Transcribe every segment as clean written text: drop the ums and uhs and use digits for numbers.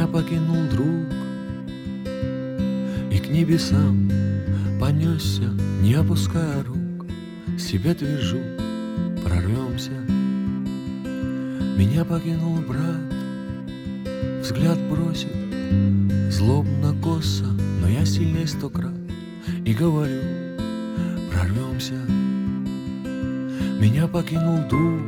покинул друг и к небесам понесся, не опуская рук. Себе твержу, прорвемся. Меня покинул брат, взгляд бросит злобно косо, но я сильней 100 крат и говорю, прорвемся. Меня покинул дух,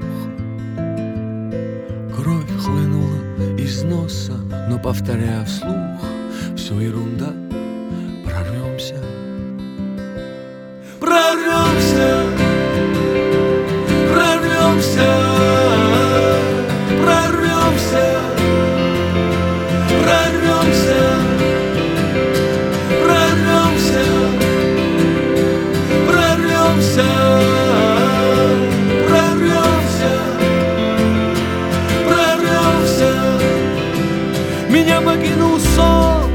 кровь хлынула из носа, но повторяя вслух, все ерунда, прорвемся. Прорвемся, прорвемся, прорвемся, прорвемся, прорвемся, прорвемся, прорвемся, прорвемся. Меня покинул сон,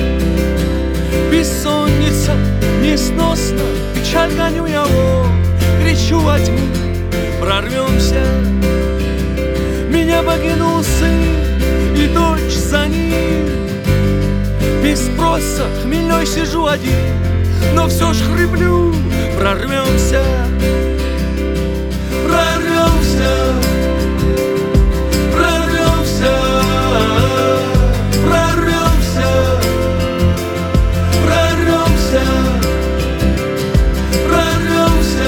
бессонница несносно, печаль гоню я вон, кричу во тьму, прорвемся. Меня покинул сын и дочь за ним, без спроса хмельной сижу один, но все ж хриплю, прорвемся. Прорвемся, прорвемся, прорвемся, прорвемся, прорвемся,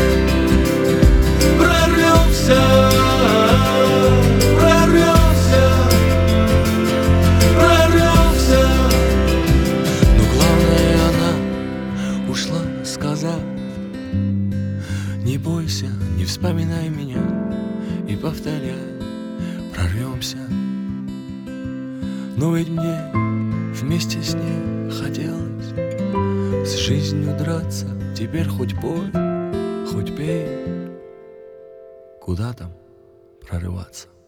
прорвемся, прорвемся, прорвемся. Но главное, она ушла, сказав: не бойся, не вспоминай меня, и повторяй, прорвемся. Но ведь мне вместе с ней хотелось с жизнью драться. Теперь хоть пой, хоть пей, куда там прорываться.